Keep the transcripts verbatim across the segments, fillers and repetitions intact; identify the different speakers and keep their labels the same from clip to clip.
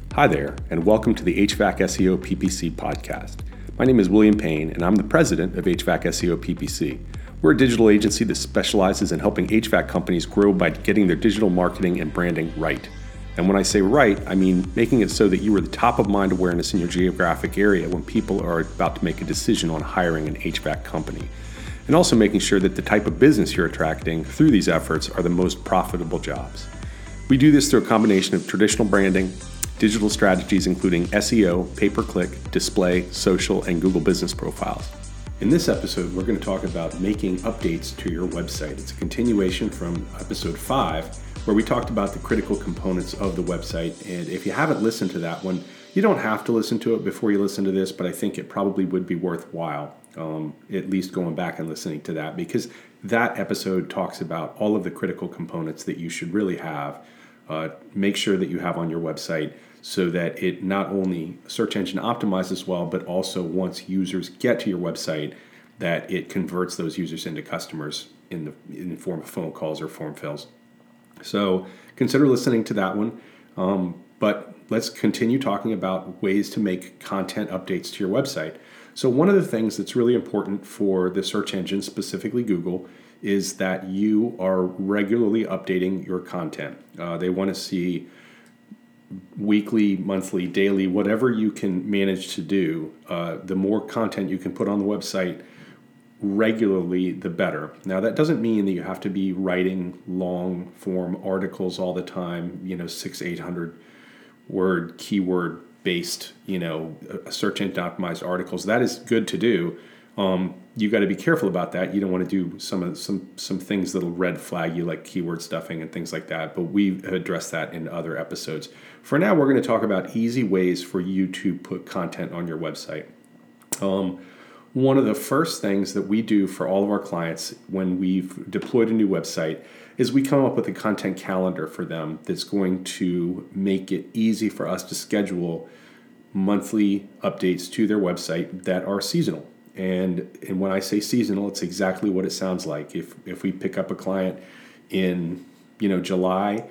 Speaker 1: Hi there, and welcome to the H V A C S E O P P C podcast. My name is William Payne, and I'm the president of H V A C S E O P P C. We're a digital agency that specializes in helping H V A C companies grow by getting their digital marketing and branding right. And when I say right, I mean making it so that you are the top of mind awareness in your geographic area when people are about to make a decision on hiring an H V A C company. And also making sure that the type of business you're attracting through these efforts are the most profitable jobs. We do this through a combination of traditional branding, digital strategies including S E O, pay-per-click, display, social, and Google business profiles. In this episode, we're going to talk about making updates to your website. It's a continuation from episode five, where we talked about the critical components of the website. And if you haven't listened to that one, you don't have to listen to it before you listen to this, but I think it probably would be worthwhile, um, at least going back and listening to that, because that episode talks about all of the critical components that you should really have. Uh, make sure that you have on your website so that it not only search engine optimizes well, but also once users get to your website, that it converts those users into customers in the in the form of phone calls or form fills. So consider listening to that one. Um, but let's continue talking about ways to make content updates to your website. So one of the things that's really important for the search engine, specifically Google, is that you are regularly updating your content. Uh, they want to see weekly, monthly, daily, whatever you can manage to do. Uh, the more content you can put on the website regularly, the better. Now, that doesn't mean that you have to be writing long form articles all the time, you know, six, eight hundred word, keyword based, you know, search engine optimized articles. That is good to do. Um, you got to be careful about that. You don't want to do some of some some things that'll red flag you, like keyword stuffing and things like that. But we've addressed that in other episodes. For now, we're going to talk about easy ways for you to put content on your website. Um, one of the first things that we do for all of our clients when we've deployed a new website is we come up with a content calendar for them that's going to make it easy for us to schedule monthly updates to their website that are seasonal. And and when I say seasonal, it's exactly what it sounds like. If if we pick up a client in, you know, July,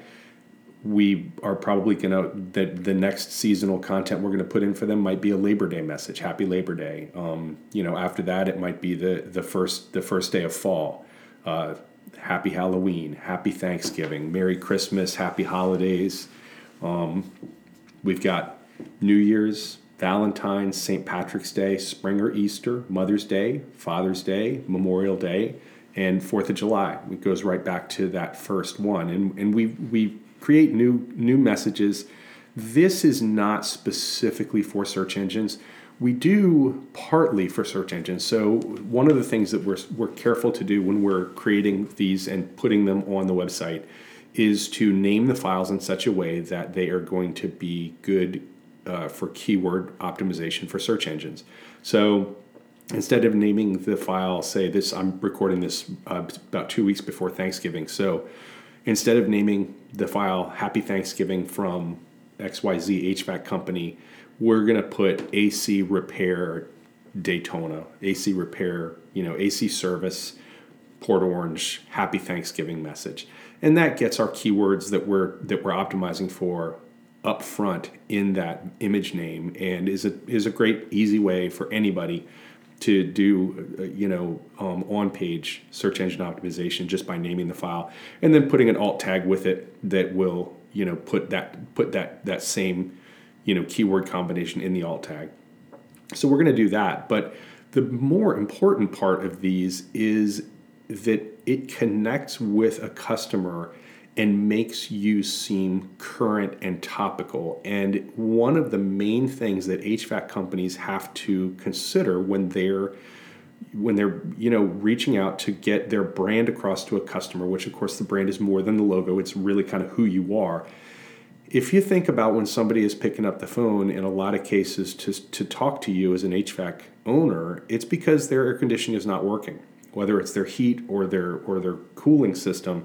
Speaker 1: we are probably going to, the, the next seasonal content we're going to put in for them might be a Labor Day message, Happy Labor Day. Um, you know, after that, it might be the the first the first day of fall, uh, Happy Halloween, Happy Thanksgiving, Merry Christmas, Happy Holidays. Um, we've got New Year's, Valentine's, Saint Patrick's Day, Spring or Easter, Mother's Day, Father's Day, Memorial Day, and fourth of July. It goes right back to that first one. And and we we create new new messages. This is not specifically for search engines. We do partly for search engines. So one of the things that we're we're careful to do when we're creating these and putting them on the website is to name the files in such a way that they are going to be good Uh, for keyword optimization for search engines. So instead of naming the file, say this, I'm recording this uh, about two weeks before Thanksgiving. So instead of naming the file Happy Thanksgiving from X Y Z H V A C company, we're going to put A C Repair Daytona, A C Repair, you know, A C Service Port Orange, Happy Thanksgiving message. And that gets our keywords that we're that we're optimizing for up front in that image name, and is a is a great easy way for anybody to do uh, you know um, on page search engine optimization just by naming the file and then putting an alt tag with it that will you know put that put that that same you know keyword combination in the alt tag. So we're going to do that, but the more important part of these is that it connects with a customer and makes you seem current and topical. And one of the main things that H V A C companies have to consider when they're when they're you know reaching out to get their brand across to a customer, which of course the brand is more than the logo, it's really kind of who you are. If you think about when somebody is picking up the phone in a lot of cases to to talk to you as an H V A C owner, it's because their air conditioning is not working, whether it's their heat or their or their cooling system.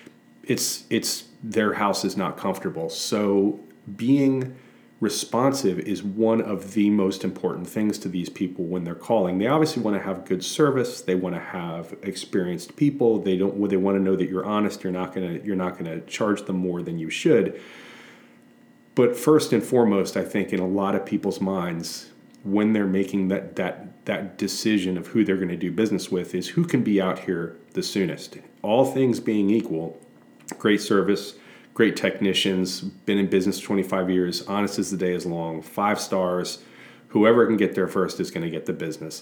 Speaker 1: It's it's their house is not comfortable. So being responsive is one of the most important things to these people when they're calling. They obviously want to have good service. They want to have experienced people. They don't. They want to know that you're honest. You're not gonna. You're not gonna charge them more than you should. But first and foremost, I think in a lot of people's minds, when they're making that that that decision of who they're going to do business with, is who can be out here the soonest. All things being equal, great service, great technicians, been in business twenty-five years, honest as the day is long, five stars, whoever can get there first is going to get the business.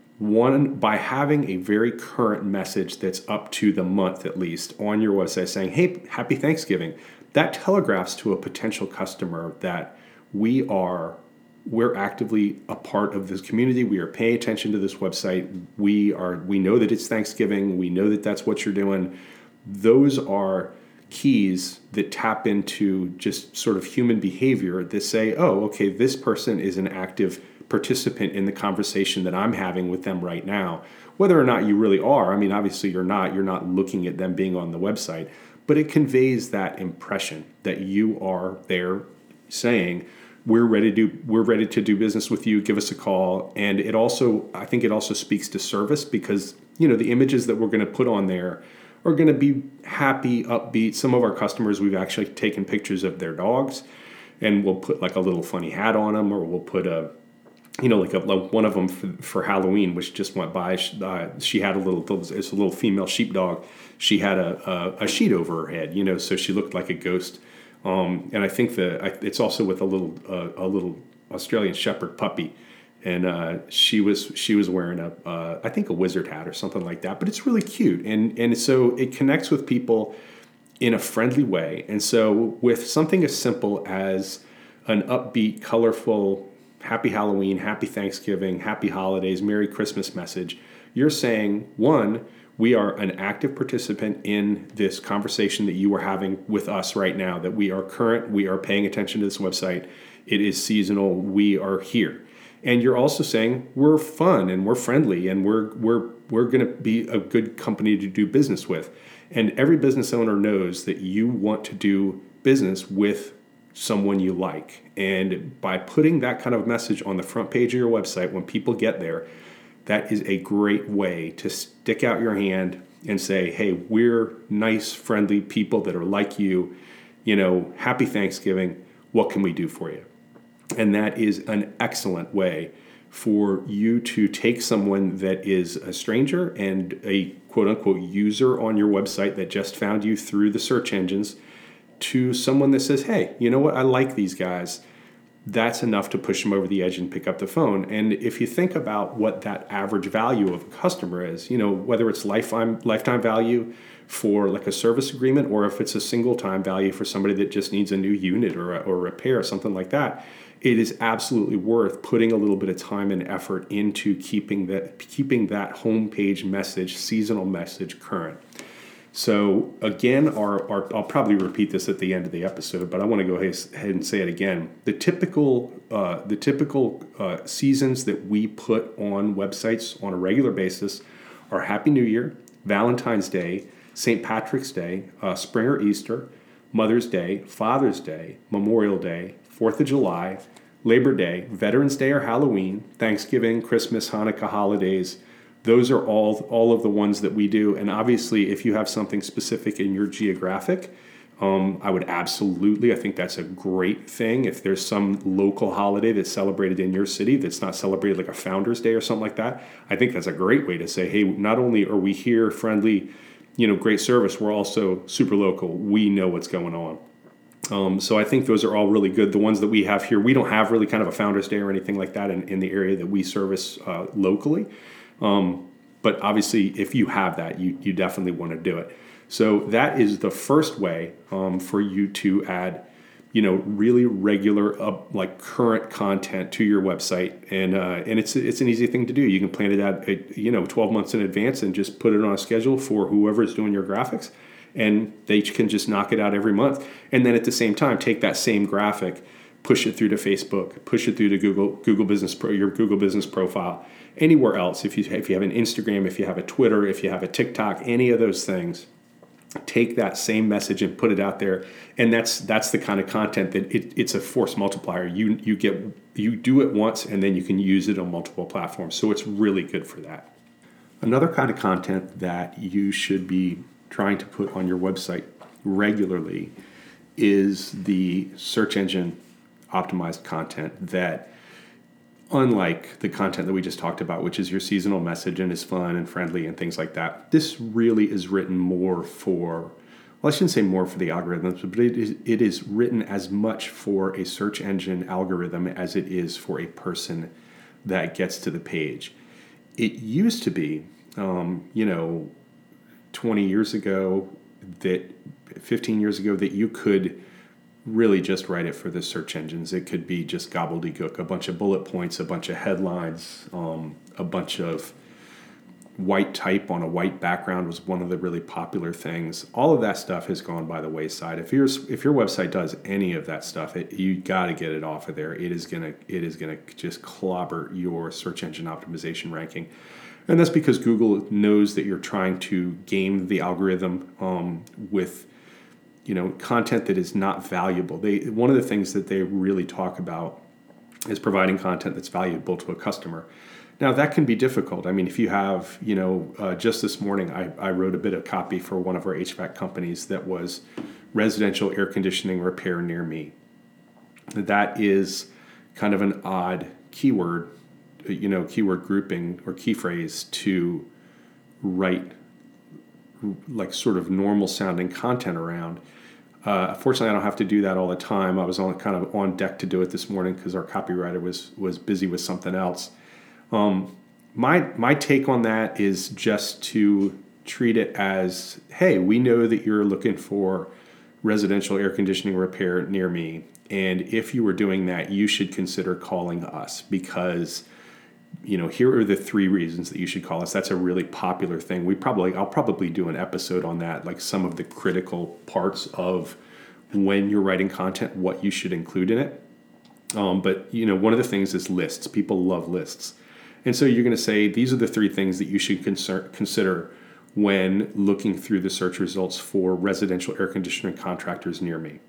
Speaker 1: One, by having a very current message that's up to the month at least on your website saying, hey, happy Thanksgiving, that telegraphs to a potential customer that we are we're actively a part of this community. We are paying attention to this website. We are we know that it's Thanksgiving. We know that that's what you're doing. Those are keys that tap into just sort of human behavior that say, oh, okay, this person is an active participant in the conversation that I'm having with them right now. Whether or not you really are, I mean, obviously you're not, you're not looking at them being on the website, but it conveys that impression that you are there saying, we're ready to we're ready to do business with you, give us a call. And it also, I think it also speaks to service because, you know, the images that we're going to put on there are going to be happy, upbeat. Some of our customers, we've actually taken pictures of their dogs and we'll put like a little funny hat on them, or we'll put a, you know, like, a, like one of them for, for Halloween, which just went by. She, uh, she had a little, it's a little female sheepdog. She had a, a, a sheet over her head, you know, so she looked like a ghost. Um, and I think that it's also with a little, uh, a little Australian Shepherd puppy. And uh, she was she was wearing a uh, I think a wizard hat or something like that, but it's really cute, and and so it connects with people in a friendly way. And so with something as simple as an upbeat, colorful, happy Halloween, happy Thanksgiving, happy holidays, Merry Christmas message, you're saying, one, we are an active participant in this conversation that you are having with us right now. That we are current, we are paying attention to this website. It is seasonal. We are here. And you're also saying we're fun and we're friendly and we're we're we're going to be a good company to do business with. And every business owner knows that you want to do business with someone you like. And by putting that kind of message on the front page of your website, when people get there, that is a great way to stick out your hand and say, hey, we're nice, friendly people that are like you. You know, happy Thanksgiving. What can we do for you? And that is an excellent way for you to take someone that is a stranger and a quote-unquote user on your website that just found you through the search engines to someone that says, hey, you know what? I like these guys. That's enough to push them over the edge and pick up the phone. And if you think about what that average value of a customer is, you know, whether it's lifetime lifetime value for like a service agreement, or if it's a single time value for somebody that just needs a new unit or a, or repair, something like that, it is absolutely worth putting a little bit of time and effort into keeping that keeping that homepage message, seasonal message, current. So again, our, our I'll probably repeat this at the end of the episode, but I want to go ahead and say it again. The typical uh, the typical uh, seasons that we put on websites on a regular basis are Happy New Year, Valentine's Day, Saint Patrick's Day, uh, spring or Easter, Mother's Day, Father's Day, Memorial Day, Fourth of July, Labor Day, Veterans Day or Halloween, Thanksgiving, Christmas, Hanukkah, holidays. Those are all all of the ones that we do. And obviously, if you have something specific in your geographic, um, I would absolutely, I think that's a great thing. If there's some local holiday that's celebrated in your city that's not celebrated like a Founder's Day or something like that, I think that's a great way to say, hey, not only are we here, friendly, you know, great service, we're also super local. We know what's going on. Um, so I think those are all really good. The ones that we have here, we don't have really kind of a Founder's Day or anything like that in, in the area that we service uh, locally. Um, but obviously, if you have that, you, you definitely want to do it. So that is the first way um, for you to add, you know, really regular, uh, like current content to your website. And uh, and it's it's an easy thing to do. You can plan it out, you know, twelve months in advance and just put it on a schedule for whoever is doing your graphics. And they can just knock it out every month. And then at the same time, take that same graphic, push it through to Facebook, push it through to Google Google Business Pro, your Google Business profile, anywhere else. If you if you have an Instagram, if you have a Twitter, if you have a TikTok, any of those things, take that same message and put it out there. And that's that's the kind of content that it, it's a force multiplier. You you get you do it once, and then you can use it on multiple platforms. So it's really good for that. Another kind of content that you should be trying to put on your website regularly is the search engine optimized content that, unlike the content that we just talked about, which is your seasonal message and is fun and friendly and things like that, this really is written more for, well, I shouldn't say more for the algorithms, but it is, it is written as much for a search engine algorithm as it is for a person that gets to the page. It used to be, um, you know, twenty years ago, that fifteen years ago, that you could really just write it for the search engines. It could be just gobbledygook, a bunch of bullet points, a bunch of headlines, um, a bunch of white type on a white background was one of the really popular things. All of that stuff has gone by the wayside. If your if your website does any of that stuff, it, you got to get it off of there. It is gonna it is gonna just clobber your search engine optimization ranking, and that's because Google knows that you're trying to game the algorithm um, with, you know, content that is not valuable. They one of the things that they really talk about is providing content that's valuable to a customer. Now, that can be difficult. I mean, if you have, you know, uh, just this morning, I, I wrote a bit of copy for one of our H V A C companies that was residential air conditioning repair near me. That is kind of an odd keyword, you know, keyword grouping or key phrase to write like sort of normal sounding content around. Uh, fortunately, I don't have to do that all the time. I was on kind of on deck to do it this morning because our copywriter was was busy with something else. Um, my my take on that is just to treat it as, hey, we know that you're looking for residential air conditioning repair near me, and if you were doing that, you should consider calling us because, you know, here are the three reasons that you should call us. That's a really popular thing. We probably I'll probably do an episode on that, like some of the critical parts of when you're writing content, what you should include in it. Um, but you know, one of the things is lists. People love lists. And so you're going to say, these are the three things that you should conser- consider when looking through the search results for residential air conditioning contractors near me.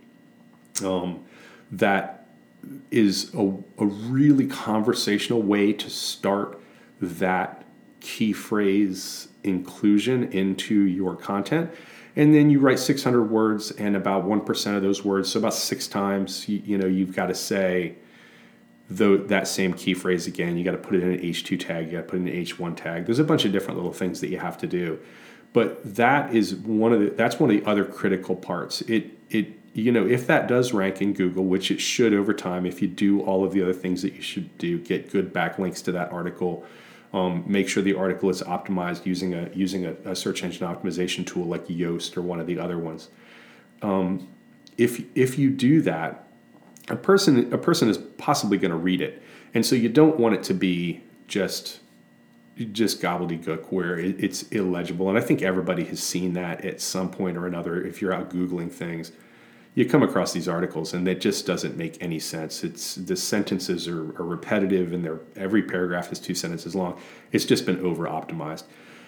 Speaker 1: Um, that is a, a really conversational way to start that key phrase inclusion into your content. And then you write six hundred words, and about one percent of those words, so about six times, you, you know, you've got to say, though, that same key phrase again. You got to put it in an H two tag, you got to put it in an H one tag. There's a bunch of different little things that you have to do, but that is one of the that's one of the other critical parts. It it you know, if that does rank in Google, which it should over time, if you do all of the other things that you should do, get good backlinks to that article, um, make sure the article is optimized using a using a, a search engine optimization tool like Yoast or one of the other ones. Um, if if you do that, a person a person is possibly going to read it, and so you don't want it to be just just gobbledygook where it, it's illegible. And I think everybody has seen that at some point or another. If you're out Googling things, you come across these articles, and that just doesn't make any sense. It's the sentences are, are repetitive, and they're every paragraph is two sentences long. It's just been over optimized.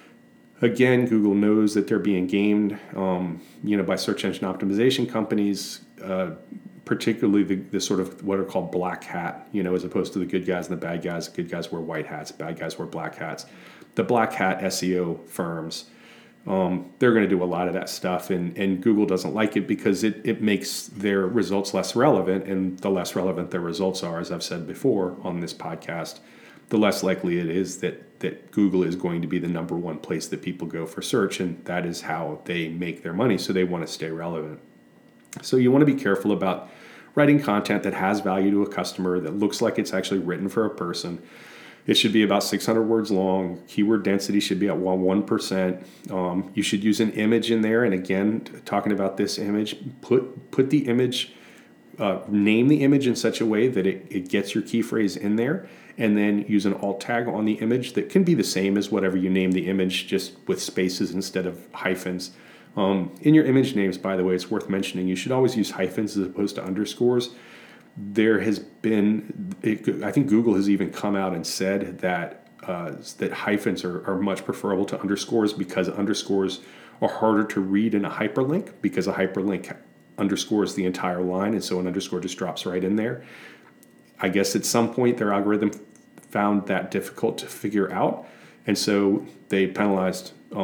Speaker 1: Again, Google knows that they're being gamed, um, you know, by search engine optimization companies. Uh, particularly the, the sort of what are called black hat, you know, as opposed to the good guys and the bad guys. Good guys wear white hats, bad guys wear black hats. The black hat S E O firms, um, they're going to do a lot of that stuff, and, and Google doesn't like it because it, it makes their results less relevant, and the less relevant their results are, as I've said before on this podcast, the less likely it is that, that Google is going to be the number one place that people go for search, and that is how they make their money, so they want to stay relevant. So you want to be careful about writing content that has value to a customer, that looks like it's actually written for a person. It should be about six hundred words long. Keyword density should be at one percent. Um, you should use an image in there. And again, talking about this image, put put the image, uh, name the image in such a way that it, it gets your key phrase in there. And then use an alt tag on the image that can be the same as whatever you name the image, just with spaces instead of hyphens. Um, in your image names, by the way, it's worth mentioning, you should always use hyphens as opposed to underscores. There has been, it, I think Google has even come out and said that uh, that hyphens are, are much preferable to underscores because underscores are harder to read in a hyperlink because a hyperlink underscores the entire line, and so an underscore just drops right in there. I guess at some point their algorithm found that difficult to figure out, and so they penalized um,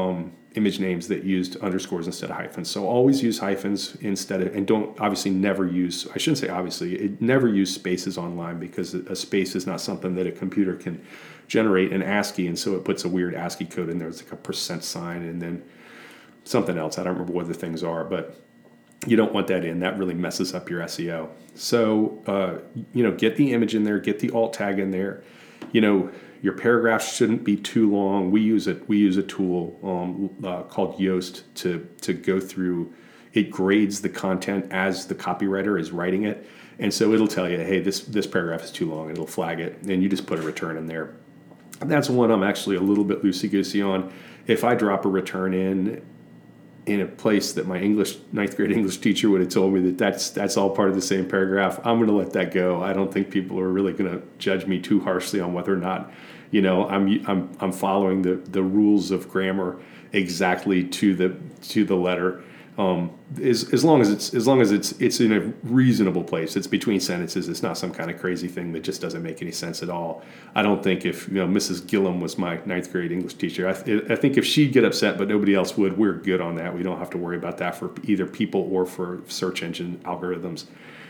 Speaker 1: image names that used underscores instead of hyphens. So always use hyphens instead of, and don't obviously never use, I shouldn't say obviously, it, never use spaces online, because a space is not something that a computer can generate in ASCII, and so it puts a weird ASCII code in there. It's like a percent sign and then something else. I don't remember what the things are, but you don't want that in. That really messes up your S E O. So, uh, you know, get the image in there, get the alt tag in there. You know, your paragraphs shouldn't be too long. We use it. We use a tool um, uh, called Yoast to to go through. It grades the content as the copywriter is writing it, and so it'll tell you, hey, this this paragraph is too long. It'll flag it, and you just put a return in there. And that's one I'm actually a little bit loosey-goosey on. If I drop a return in in a place that my English ninth grade English teacher would have told me that that's that's all part of the same paragraph, I'm going to let that go. I don't think people are really going to judge me too harshly on whether or not, you know, I'm I'm I'm following the the rules of grammar exactly to the to the letter. Um, as as long as it's as long as it's it's in a reasonable place, it's between sentences. It's not some kind of crazy thing that just doesn't make any sense at all. I don't think if you know Missus Gillum was my ninth grade English teacher, I, th- I think if she'd get upset but nobody else would, we're good on that. We don't have to worry about that for either people or for search engine algorithms.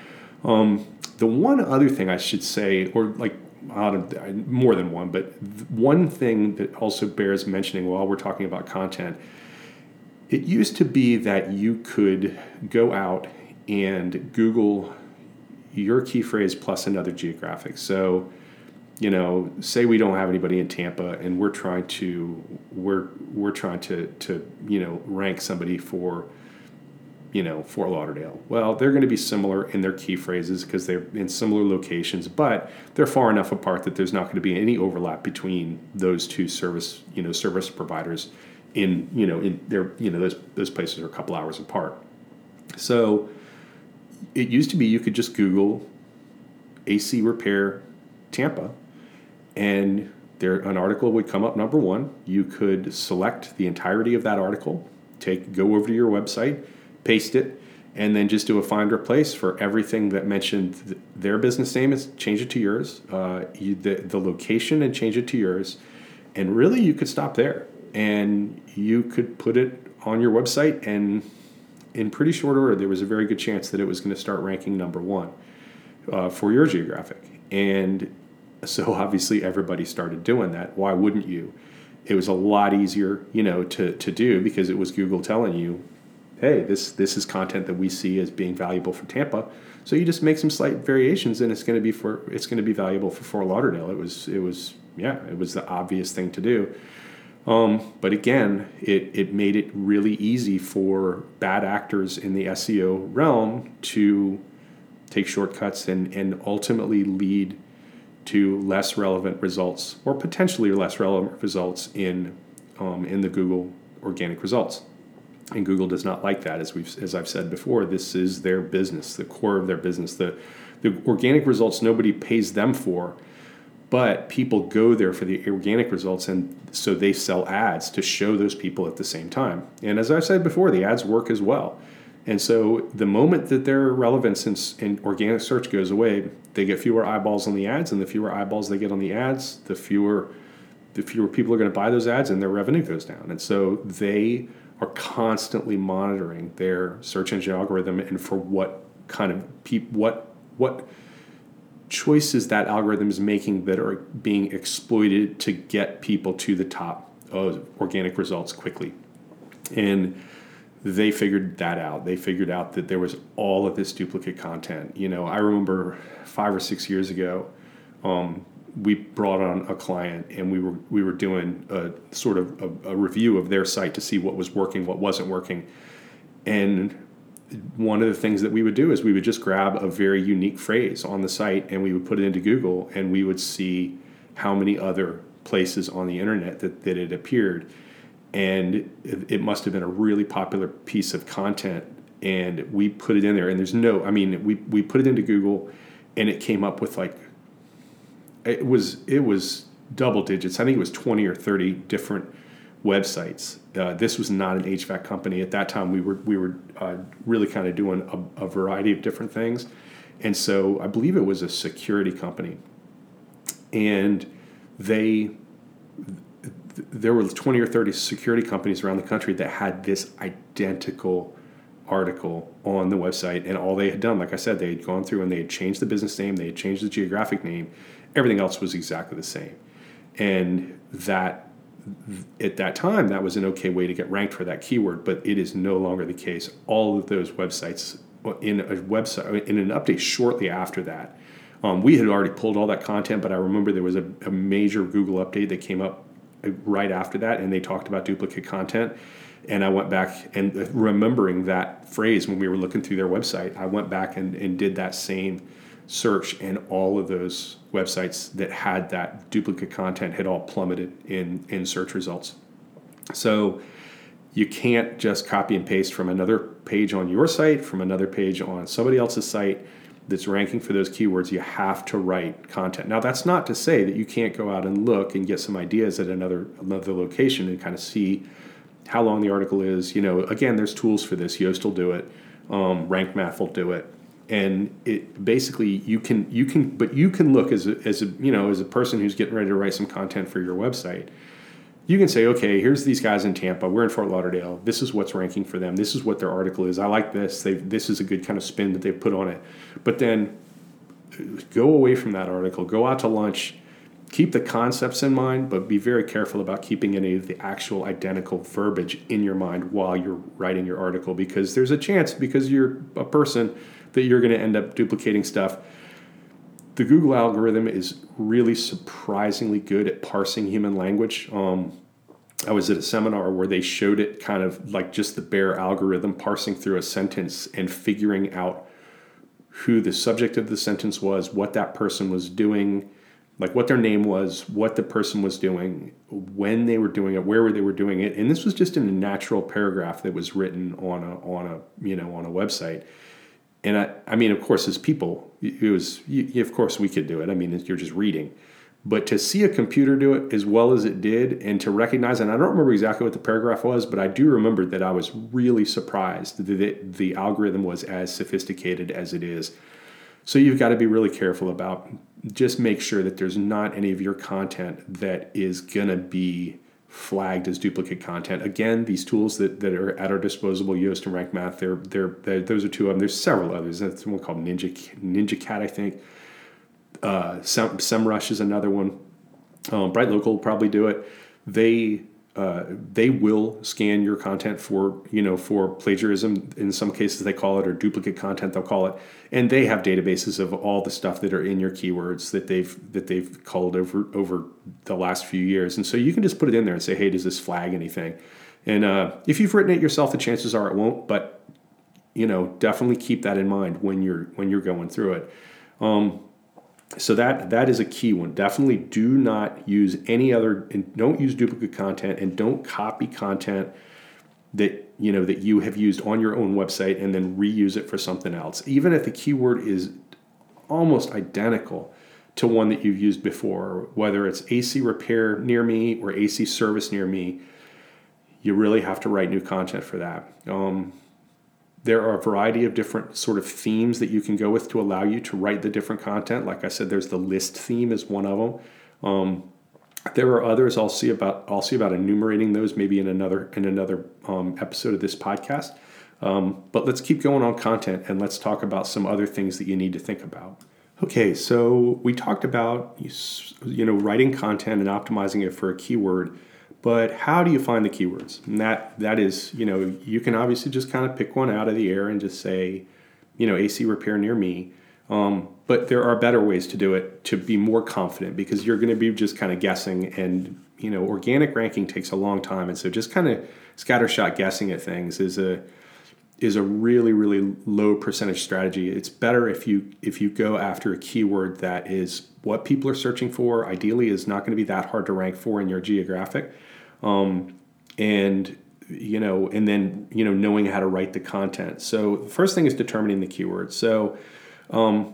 Speaker 1: Um, the one other thing I should say, or like out of, more than one, but one thing that also bears mentioning while we're talking about content. It used to be that you could go out and Google your key phrase plus another geographic. So, you know, say we don't have anybody in Tampa, and we're trying to we're we're trying to to you know rank somebody for, you know, Fort Lauderdale. Well, they're going to be similar in their key phrases because they're in similar locations, but they're far enough apart that there's not going to be any overlap between those two service you know service providers. In you know in their you know those those places are a couple hours apart. So it used to be you could just Google A C repair Tampa, and there an article would come up number one. You could select the entirety of that article, take go over to your website, paste it, and then just do a find replace for everything that mentioned th- their business name. Is change it to yours, uh, you, the the location, and change it to yours, and really you could stop there. And you could put it on your website, and in pretty short order, there was a very good chance that it was going to start ranking number one uh, for your geographic. And so obviously everybody started doing that. Why wouldn't you? It was a lot easier, you know, to, to do because it was Google telling you, hey, this this is content that we see as being valuable for Tampa. So you just make some slight variations, and it's going to be for it's going to be valuable for Fort Lauderdale. It was it was yeah, it was the obvious thing to do. Um, but again, it, it made it really easy for bad actors in the S E O realm to take shortcuts and, and ultimately lead to less relevant results, or potentially less relevant results in um, in the Google organic results. And Google does not like that, as we've as I've said before. This is their business, the core of their business. The the organic results nobody pays them for. But people go there for the organic results, and so they sell ads to show those people at the same time. And as I said before, the ads work as well. And so the moment that their relevance in, in organic search goes away, they get fewer eyeballs on the ads, and the fewer eyeballs they get on the ads, the fewer the fewer people are going to buy those ads, and their revenue goes down. And so they are constantly monitoring their search engine algorithm and for what kind of peop, what what. choices that algorithm is making that are being exploited to get people to the top of organic results quickly. And they figured that out. They figured out that there was all of this duplicate content. You know, I remember five or six years ago, um, we brought on a client, and we were we were doing a sort of a, a review of their site to see what was working, what wasn't working. And one of the things that we would do is we would just grab a very unique phrase on the site, and we would put it into Google, and we would see how many other places on the internet that, that it appeared. And it, it must have been a really popular piece of content, and we put it in there. And there's no, I mean, we, we put it into Google, and it came up with like, it was it was double digits. I think it was twenty or thirty different websites. Uh, this was not an H V A C company at that time. We were we were uh, really kind of doing a, a variety of different things, and so I believe it was a security company, and they th- there were twenty or thirty security companies around the country that had this identical article on the website, and all they had done, like I said, they had gone through and they had changed the business name, they had changed the geographic name, everything else was exactly the same. And that at that time, that was an okay way to get ranked for that keyword, but it is no longer the case. All of those websites, in a website, in an update shortly after that, um, we had already pulled all that content, but I remember there was a, a major Google update that came up right after that, and they talked about duplicate content. And I went back and remembering that phrase when we were looking through their website, I went back and, and did that same search, and all of those websites that had that duplicate content had all plummeted in, in search results. So you can't just copy and paste from another page on your site, from another page on somebody else's site that's ranking for those keywords. You have to write content. Now, that's not to say that you can't go out and look and get some ideas at another another location and kind of see how long the article is. You know, again, there's tools for this. Yoast will do it. Um, Rank Math will do it. And it basically you can you can but you can look as a, as a you know as a person who's getting ready to write some content for your website. You can say, okay, here's these guys in Tampa. We're in Fort Lauderdale. This is what's ranking for them. This is what their article is. I like this. They this is a good kind of spin that they've put on it. But then go away from that article. Go out to lunch. Keep the concepts in mind, but be very careful about keeping any of the actual identical verbiage in your mind while you're writing your article, because there's a chance, because you're a person, that you're going to end up duplicating stuff. The Google algorithm is really surprisingly good at parsing human language. Um, I was at a seminar where they showed it kind of like just the bare algorithm parsing through a sentence and figuring out who the subject of the sentence was, what that person was doing, like what their name was, what the person was doing, when they were doing it, where they were doing it. And this was just in a natural paragraph that was written on a on a you know on a website. And I, I mean, of course, as people, it was, you, of course, we could do it. I mean, you're just reading. But to see a computer do it as well as it did, and to recognize, and I don't remember exactly what the paragraph was, but I do remember that I was really surprised that it, the algorithm was as sophisticated as it is. So you've got to be really careful about, just make sure that there's not any of your content that is going to be flagged as duplicate content. Again, these tools that, that are at our disposal, Yoast and Rank Math, they're, they're, they're, those are two of them. There's several others. There's one called Ninja Ninja Cat, I think. Uh, Sem, SEMrush is another one. Um, BrightLocal will probably do it. They uh, they will scan your content for you know for plagiarism. In some cases, they call it, or duplicate content, they'll call it. And they have databases of all the stuff that are in your keywords that they've that they've culled over over the last few years. And so you can just put it in there and say, hey, does this flag anything? And uh, if you've written it yourself, the chances are it won't. But you know, definitely keep that in mind when you're when you're going through it. Um, So that that is a key one. Definitely do not use any other, and don't use duplicate content, and don't copy content that you know that you have used on your own website and then reuse it for something else. Even if the keyword is almost identical to one that you've used before, whether it's A C repair near me or A C service near me, you really have to write new content for that. Um, There are a variety of different sort of themes that you can go with to allow you to write the different content. Like I said, there's the list theme is one of them. Um, there are others. I'll see about I'll see about enumerating those maybe in another in another um, episode of this podcast. Um, but let's keep going on content, and let's talk about some other things that you need to think about. Okay, so we talked about you know writing content and optimizing it for a keyword. But how do you find the keywords? And that that is, you know, you can obviously just kind of pick one out of the air and just say, you know, A C repair near me. Um, but there are better ways to do it to be more confident, because you're going to be just kind of guessing. And, you know, organic ranking takes a long time. And so just kind of scattershot guessing at things is a is a really, really low percentage strategy. It's better if you if you go after a keyword that is what people are searching for. Ideally, is not going to be that hard to rank for in your geographic. Um, and, you know, and then, you know, knowing how to write the content. So the first thing is determining the keywords. So, um,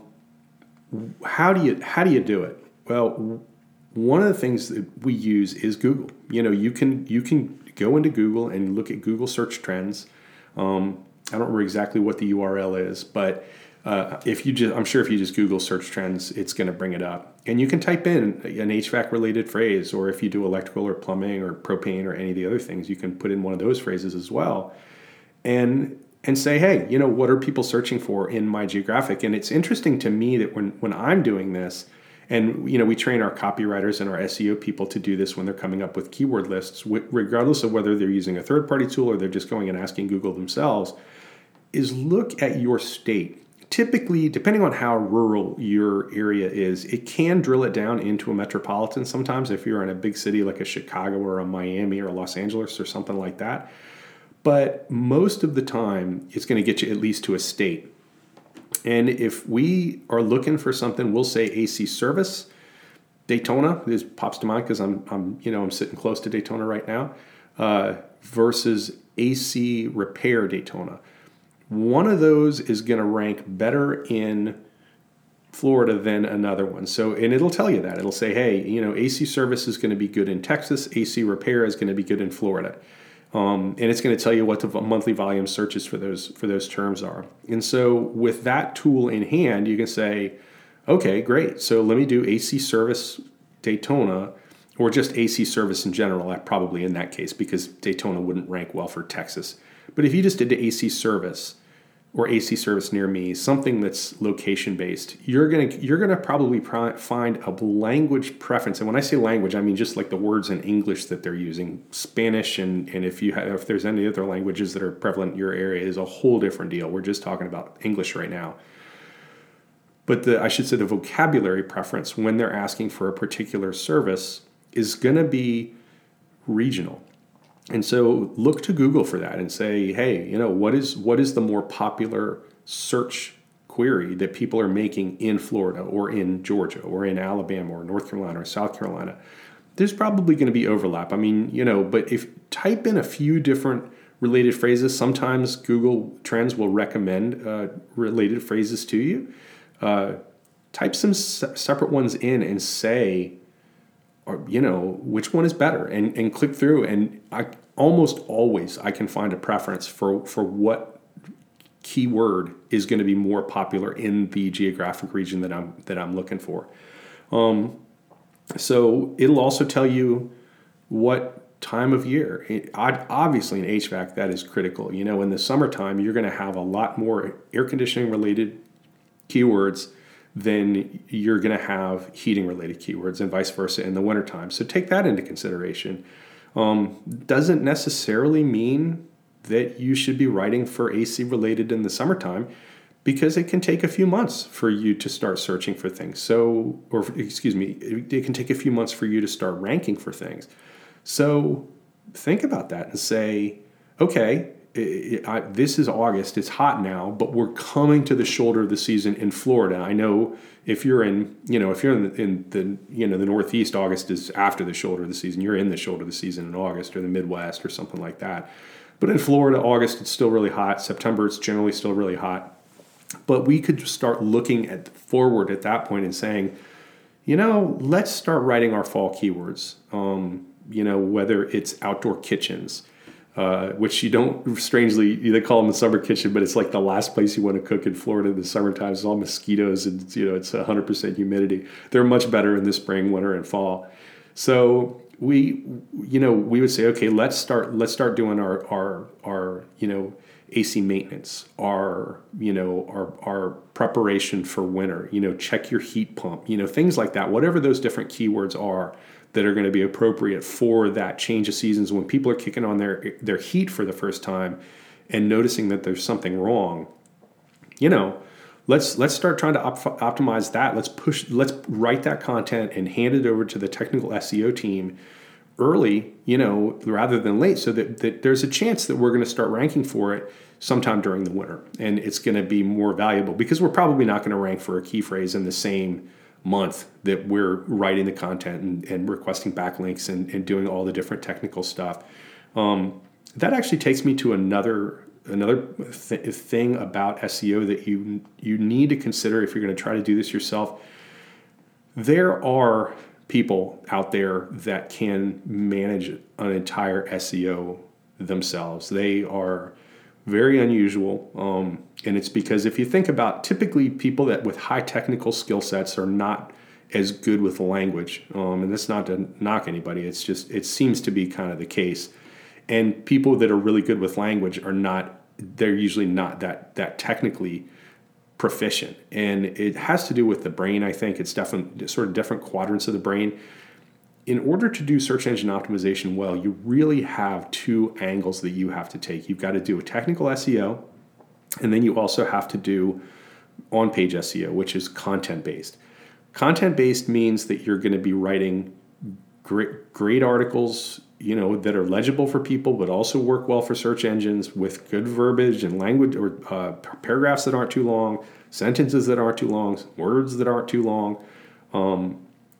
Speaker 1: how do you, how do you do it? Well, one of the things that we use is Google. You know, you can, you can go into Google and look at Google search trends. Um, I don't remember exactly what the U R L is, but, Uh, if you just, I'm sure if you just Google search trends, it's going to bring it up. And you can type in an H V A C related phrase, or if you do electrical or plumbing or propane or any of the other things, you can put in one of those phrases as well. And and say, hey, you know, what are people searching for in my geographic? And it's interesting to me that when when I'm doing this, and you know, we train our copywriters and our S E O people to do this when they're coming up with keyword lists, regardless of whether they're using a third-party tool or they're just going and asking Google themselves, is look at your state. Typically, depending on how rural your area is, it can drill it down into a metropolitan sometimes if you're in a big city like a Chicago or a Miami or Los Angeles or something like that. But most of the time, it's going to get you at least to a state. And if we are looking for something, we'll say A C service. Daytona, this pops to mind because I'm, I'm, you know, I'm sitting close to Daytona right now, uh, versus A C repair Daytona. One of those is going to rank better in Florida than another one. So, and it'll tell you that. It'll say, hey, you know, A C service is going to be good in Texas. A C repair is going to be good in Florida. Um, and it's going to tell you what the monthly volume searches for those for those terms are. And so with that tool in hand, you can say, okay, great. So let me do A C service Daytona, or just A C service in general, probably in that case, because Daytona wouldn't rank well for Texas. But if you just did the A C service or A C service near me, something that's location-based, you're gonna you're gonna probably pro- find a language preference. And when I say language, I mean just like the words in English that they're using. Spanish, and, and if you have, if there's any other languages that are prevalent in your area, is a whole different deal. We're just talking about English right now. But the I should say the vocabulary preference when they're asking for a particular service is gonna be regional. And so look to Google for that and say, hey, you know, what is what is the more popular search query that people are making in Florida or in Georgia or in Alabama or North Carolina or South Carolina? There's probably going to be overlap. I mean, you know, but if type in a few different related phrases, sometimes Google Trends will recommend uh, related phrases to you. Uh, type some se- separate ones in and say, or, you know, which one is better, and, and click through. And I almost always I can find a preference for, for what keyword is going to be more popular in the geographic region that I'm that I'm looking for. Um, so it'll also tell you what time of year. It, obviously, in H V A C, that is critical. You know, in the summertime, you're going to have a lot more air conditioning related keywords then you're going to have heating related keywords, and vice versa in the wintertime. So take that into consideration. Um, doesn't necessarily mean that you should be writing for A C related in the summertime, because it can take a few months for you to start searching for things. So, or excuse me, it, it can take a few months for you to start ranking for things. So think about that and say, okay, It, it, I, this is August, it's hot now, but we're coming to the shoulder of the season in Florida. I know if you're in, you know, if you're in the, in the, you know, the Northeast, August is after the shoulder of the season. You're in the shoulder of the season in August, or the Midwest or something like that. But in Florida, August, it's still really hot. September, it's generally still really hot. But we could start looking at forward at that point and saying, you know, let's start writing our fall keywords. Um, you know, whether it's outdoor kitchens, Uh, which you don't, strangely, they call them the summer kitchen, but it's like the last place you want to cook in Florida in the summertime. It's all mosquitoes and, you know, it's one hundred percent humidity. They're much better in the spring, winter, and fall. So we, you know, we would say, okay, let's start, let's start doing our, our, our, you know, A C maintenance, our, you know, our, our preparation for winter, you know, check your heat pump, you know, things like that, whatever those different keywords are that are going to be appropriate for that change of seasons when people are kicking on their their heat for the first time and noticing that there's something wrong. You know, let's let's start trying to op- optimize that. Let's push. Let's write that content and hand it over to the technical S E O team early, you know, rather than late, so that, that there's a chance that we're going to start ranking for it sometime during the winter, and it's going to be more valuable because we're probably not going to rank for a key phrase in the same month that we're writing the content and, and requesting backlinks and, and doing all the different technical stuff. Um, that actually takes me to another another th- thing about S E O that you you need to consider if you're going to try to do this yourself. There are people out there that can manage an entire S E O themselves. They are very unusual. Um, and it's because if you think about typically people that with high technical skill sets are not as good with language. Um, and that's not to knock anybody. It's just, it seems to be kind of the case. And people that are really good with language are not, they're usually not that, that technically proficient. And it has to do with the brain. I think it's definitely sort of different quadrants of the brain. In order to do search engine optimization well, you really have two angles that you have to take. You've got to do a technical S E O, and then you also have to do on-page S E O, which is content-based. Content-based means that you're going to be writing great, great articles, you know, that are legible for people, but also work well for search engines with good verbiage and language, or uh, paragraphs that aren't too long, sentences that aren't too long, words that aren't too long, um,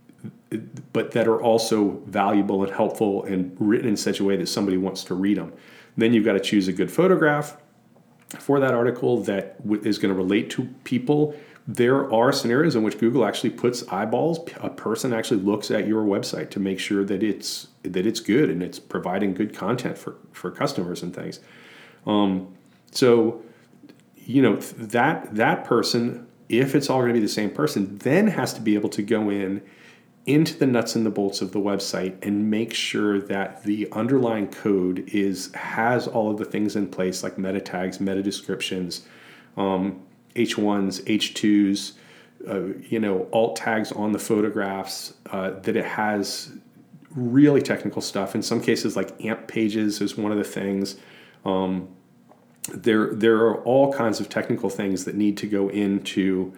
Speaker 1: but that are also valuable and helpful and written in such a way that somebody wants to read them. Then you've got to choose a good photograph for that article that is going to relate to people. There are scenarios in which Google actually puts eyeballs. A person actually looks at your website to make sure that it's that it's good and it's providing good content for, for customers and things. Um, so, you know, that that person, if it's all going to be the same person, then has to be able to go in into the nuts and the bolts of the website and make sure that the underlying code is has all of the things in place, like meta tags, meta descriptions, um, H ones, H twos, uh, you know, alt tags on the photographs, uh, that it has really technical stuff. In some cases, like AMP pages is one of the things. Um, there, there are all kinds of technical things that need to go into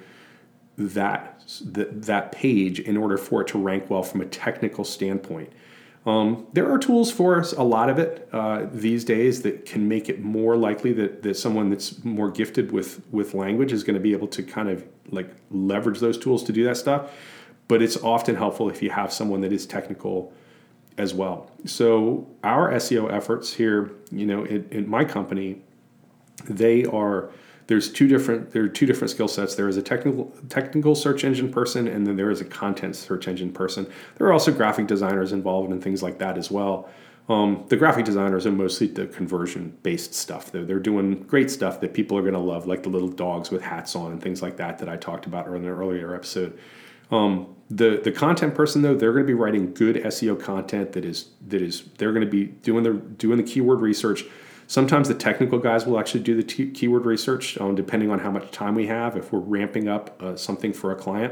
Speaker 1: that, that, that page in order for it to rank well from a technical standpoint. Um, there are tools for a lot of it uh, these days that can make it more likely that, that someone that's more gifted with, with language is going to be able to kind of like leverage those tools to do that stuff. But it's often helpful if you have someone that is technical as well. So our S E O efforts here, you know, in, in my company, they are there's two different there are two different skill sets. There is a technical technical search engine person, and then there is a content search engine person. There are also graphic designers involved and things like that as well. Um, the graphic designers are mostly the conversion-based stuff. They're, they're doing great stuff that people are going to love, like the little dogs with hats on and things like that that I talked about in an earlier episode. Um, the the content person, though, they're going to be writing good S E O content that is that is they're going to be doing the doing the keyword research. Sometimes the technical guys will actually do the t- keyword research, um, depending on how much time we have. If we're ramping up uh, something for a client,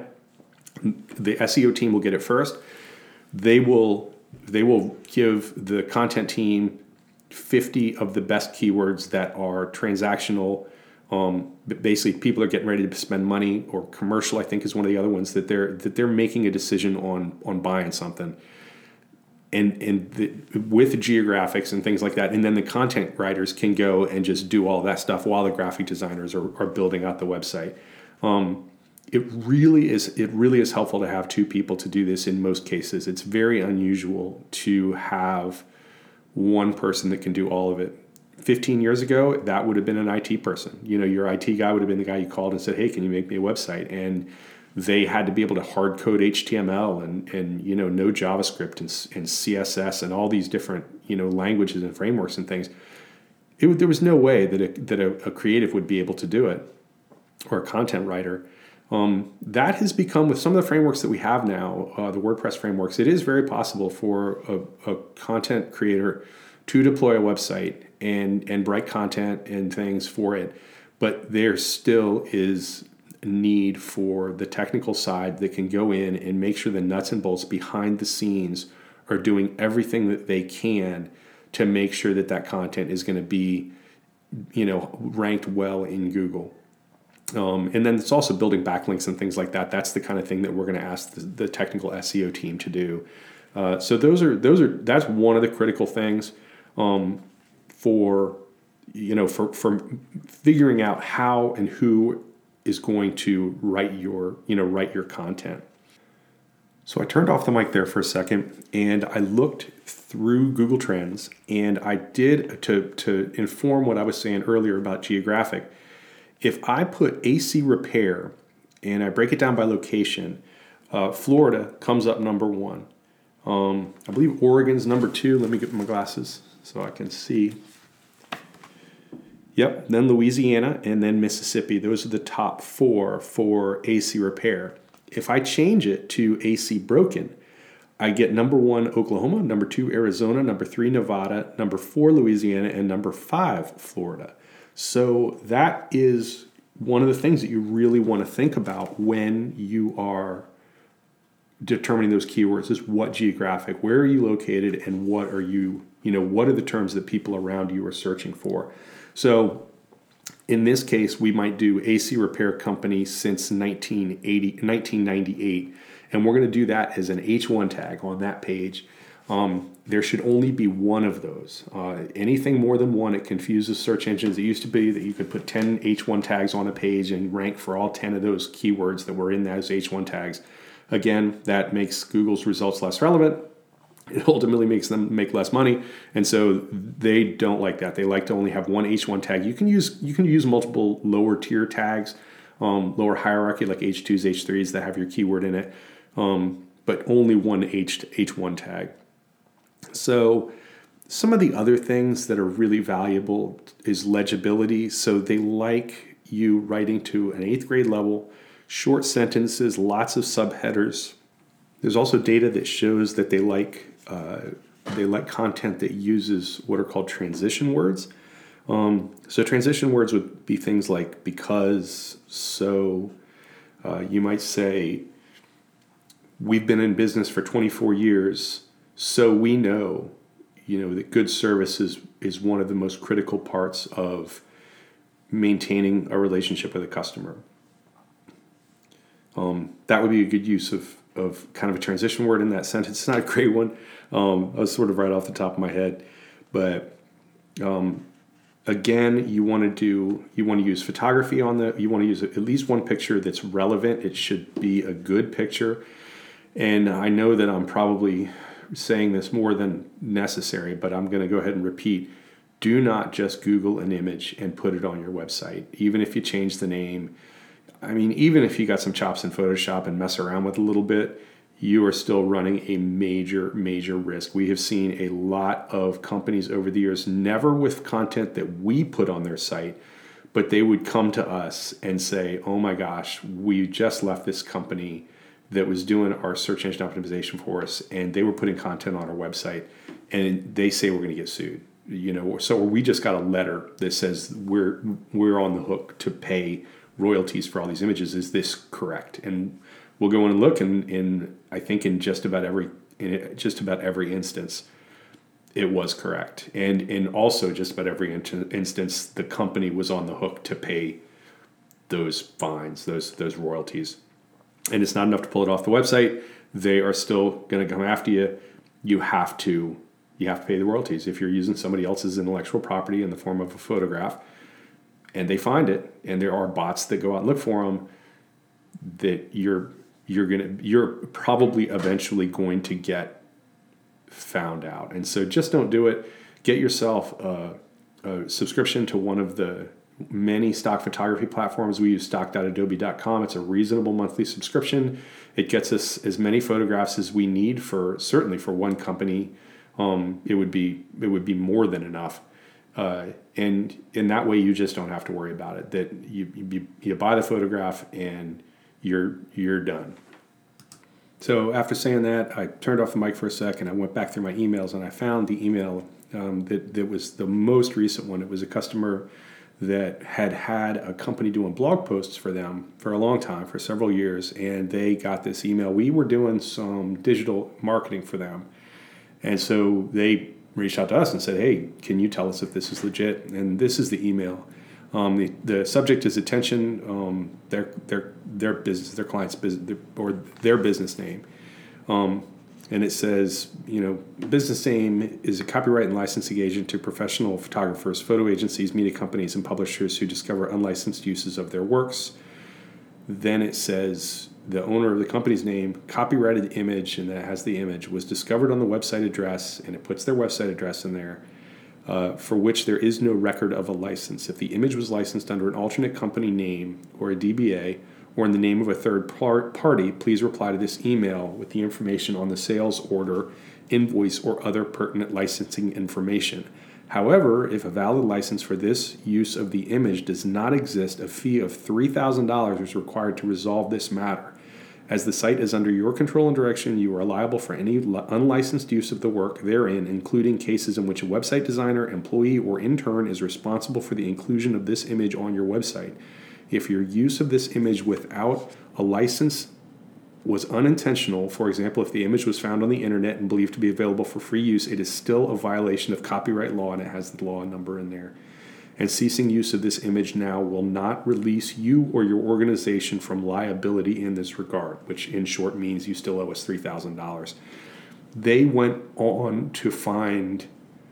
Speaker 1: the S E O team will get it first. They will they will give the content team fifty of the best keywords that are transactional. Um, but basically, people are getting ready to spend money, or commercial, I think, is one of the other ones that they're that they're making a decision on on buying something. And and the, with geographics and things like that, and then the content writers can go and just do all that stuff while the graphic designers are, are building out the website. Um, it really is it really is helpful to have two people to do this. In most cases, it's very unusual to have one person that can do all of it. Fifteen years ago, that would have been an I T person. You know, your I T guy would have been the guy you called and said, "Hey, can you make me a website?" And they had to be able to hard code H T M L and, and you know, know JavaScript and, and C S S and all these different, you know, languages and frameworks and things. It, there was no way that, a, that a, a creative would be able to do it, or a content writer. Um, that has become, with some of the frameworks that we have now, uh, the WordPress frameworks, it is very possible for a, a content creator to deploy a website and, and write content and things for it. But there still is need for the technical side that can go in and make sure the nuts and bolts behind the scenes are doing everything that they can to make sure that that content is going to be, you know, ranked well in Google. Um, and then it's also building backlinks and things like that. That's the kind of thing that we're going to ask the, the technical S E O team to do. Uh, so those are those are that's one of the critical things um, for you know for for figuring out how and who is going to write your, you know, write your content. So I turned off the mic there for a second and I looked through Google Trends, and I did, to, to inform what I was saying earlier about geographic, if I put A C repair and I break it down by location, uh, Florida comes up number one. Um, I believe Oregon's number two. Let me get my glasses so I can see. Yep, then Louisiana, and then Mississippi. Those are the top four for A C repair. If I change it to A C broken, I get number one, Oklahoma, number two, Arizona, number three, Nevada, number four, Louisiana, and number five, Florida. So that is one of the things that you really want to think about when you are determining those keywords is what geographic, where are you located, and what are you, you know, what are the terms that people around you are searching for? So in this case, we might do A C repair company since nineteen eighty, nineteen ninety-eight. And we're going to do that as an H one tag on that page. Um, there should only be one of those. Uh, anything more than one, it confuses search engines. It used to be that you could put ten H one tags on a page and rank for all ten of those keywords that were in those H one tags. Again, that makes Google's results less relevant. It ultimately makes them make less money, and so they don't like that. They like to only have one H one tag. You can use you can use multiple lower tier tags, um, lower hierarchy like H twos, H threes that have your keyword in it. Um, but only one H H1 tag. So some of the other things that are really valuable is legibility. So they like you writing to an eighth grade level, short sentences, lots of subheaders. There's also data that shows that they like uh, they like content that uses what are called transition words. Um, so transition words would be things like because, so. Uh, you might say, we've been in business for twenty-four years, so we know, you know, that good service is, is one of the most critical parts of maintaining a relationship with a customer. Um, that would be a good use of, of kind of a transition word in that sentence. It's not a great one. Um, I was sort of right off the top of my head, but um, again, you want to do, you want to use photography on the, you want to use at least one picture that's relevant. It should be a good picture. And I know that I'm probably saying this more than necessary, but I'm going to go ahead and repeat. Do not just Google an image and put it on your website, even if you change the name. I mean, even if you got some chops in Photoshop and mess around with a little bit, you are still running a major, major risk. We have seen a lot of companies over the years, never with content that we put on their site, but they would come to us and say, oh my gosh, we just left this company that was doing our search engine optimization for us, and they were putting content on our website, and they say we're going to get sued. You know, so we just got a letter that says we're we're on the hook to pay royalties for all these images. Is this correct? And we'll go in and look, and in I think in just about every in just about every instance, it was correct, and in also just about every in- instance, the company was on the hook to pay those fines, those those royalties. And it's not enough to pull it off the website. They are still going to come after you. You have to you have to pay the royalties if you're using somebody else's intellectual property in the form of a photograph, and they find it, and there are bots that go out and look for them. That you're you're gonna you're probably eventually going to get found out, and so just don't do it. Get yourself a, a subscription to one of the many stock photography platforms. We use stock dot adobe dot com. It's a reasonable monthly subscription. It gets us as many photographs as we need for certainly for one company. Um, it would be it would be more than enough. Uh, and in that way, you just don't have to worry about it. That you you, you buy the photograph and you're you're done. So after saying that, I turned off the mic for a second. I went back through my emails and I found the email um, that that was the most recent one. It was a customer that had had a company doing blog posts for them for a long time, for several years, and they got this email. We were doing some digital marketing for them, and so they reached out to us and said, hey, can you tell us if this is legit? And this is the email. Um, the, the subject is attention, um, their their their business, their client's business, or their business name. Um, and it says, you know, business name is a copyright and licensing agent to professional photographers, photo agencies, media companies, and publishers who discover unlicensed uses of their works. Then it says the owner of the company's name, copyrighted image, and that has the image, was discovered on the website address, and it puts their website address in there, uh, for which there is no record of a license. If the image was licensed under an alternate company name or a D B A, or in the name of a third par- party, please reply to this email with the information on the sales order, invoice, or other pertinent licensing information. However, if a valid license for this use of the image does not exist, a fee of three thousand dollars is required to resolve this matter. As the site is under your control and direction, you are liable for any unlicensed use of the work therein, including cases in which a website designer, employee, or intern is responsible for the inclusion of this image on your website. If your use of this image without a license was unintentional, for example, if the image was found on the internet and believed to be available for free use, it is still a violation of copyright law, and it has the law number in there. And ceasing use of this image now will not release you or your organization from liability in this regard, which in short means you still owe us three thousand dollars. They went on to find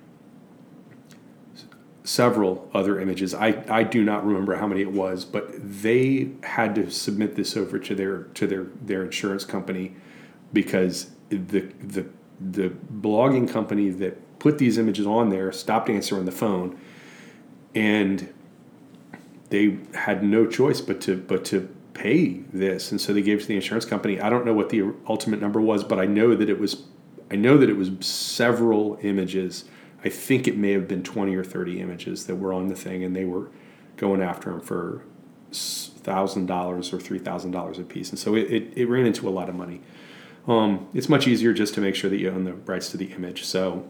Speaker 1: several other images. I, I do not remember how many it was, but they had to submit this over to their to their, their insurance company because the the the blogging company that put these images on there stopped answering the phone, and they had no choice but to but to pay this, and so they gave it to the insurance company. I don't know what the ultimate number was, but I know that it was I know that it was several images. I think it may have been twenty or thirty images that were on the thing, and they were going after them for one thousand dollars or three thousand dollars a piece. And so it, it, it ran into a lot of money. Um, it's much easier just to make sure that you own the rights to the image. So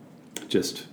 Speaker 1: just,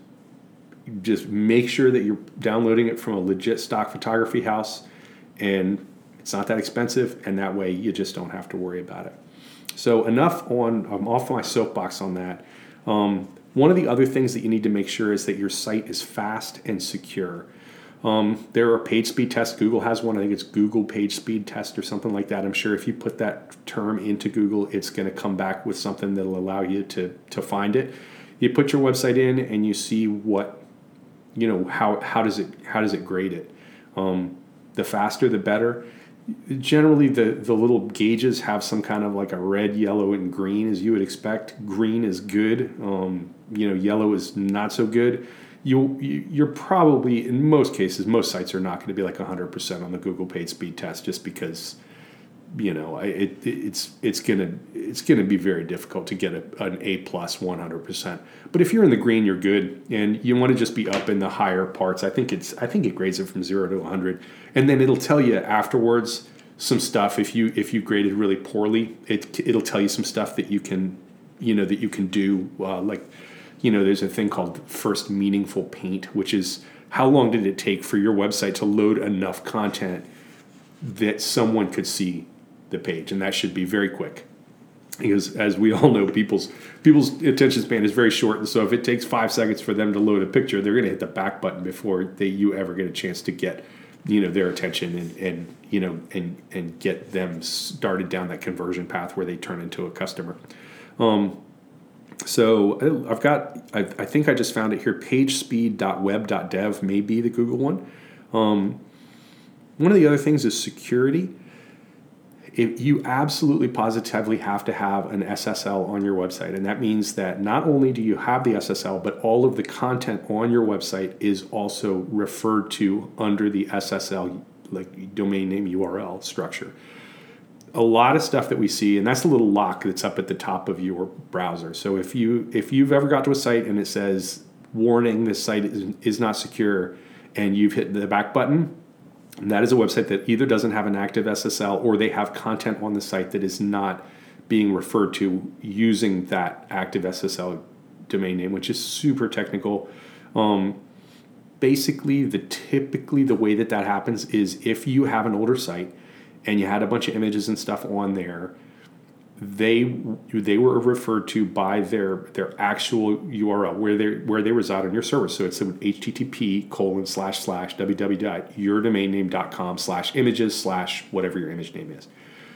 Speaker 1: just make sure that you're downloading it from a legit stock photography house, and it's not that expensive, and that way you just don't have to worry about it. So enough on, I'm off my soapbox on that. Um, One of the other things that you need to make sure is that your site is fast and secure. Um, there are page speed tests. Google has one. I think it's Google Page Speed Test or something like that. I'm sure if you put that term into Google, it's going to come back with something that'll allow you to to find it. You put your website in and you see what, you know, how how does it how does it grade it? Um, the faster, the better. Generally, the, the little gauges have some kind of like a red, yellow, and green, as you would expect. Green is good. Um, you know, yellow is not so good. You, you, you're probably, in most cases, most sites are not going to be like one hundred percent on the Google Paid Speed Test, just because, you know, it, it's it's gonna it's gonna be very difficult to get a, an A plus one hundred percent. But if you're in the green, you're good, and you want to just be up in the higher parts. I think it's I think it grades it from zero to one hundred, and then it'll tell you afterwards some stuff. If you if you graded really poorly, it it'll tell you some stuff that you can you know that you can do. Uh, like you know, there's a thing called First Meaningful Paint, which is how long did it take for your website to load enough content that someone could see the page, and that should be very quick, because as we all know, people's people's attention span is very short, and so if it takes five seconds for them to load a picture, they're going to hit the back button before they you ever get a chance to get you know their attention and, and you know and and get them started down that conversion path where they turn into a customer. Um, so I've got I, I think I just found it here. pagespeed dot web dot dev may be the Google one. Um, one of the other things is security. If you absolutely positively have to have an S S L on your website, and that means that not only do you have the S S L, but all of the content on your website is also referred to under the S S L, like domain name U R L structure. A lot of stuff that we see, and that's the little lock that's up at the top of your browser. So if you if you've ever got to a site and it says warning, this site is, is not secure, and you've hit the back button, and that is a website that either doesn't have an active S S L or they have content on the site that is not being referred to using that active S S L domain name, which is super technical. Um, basically, the typically the way that that happens is if you have an older site and you had a bunch of images and stuff on there, they they were referred to by their their actual U R L where they where they reside on your server. So it's H T T P colon slash slash www dot yourdomainname dot com slash images slash whatever your image name is.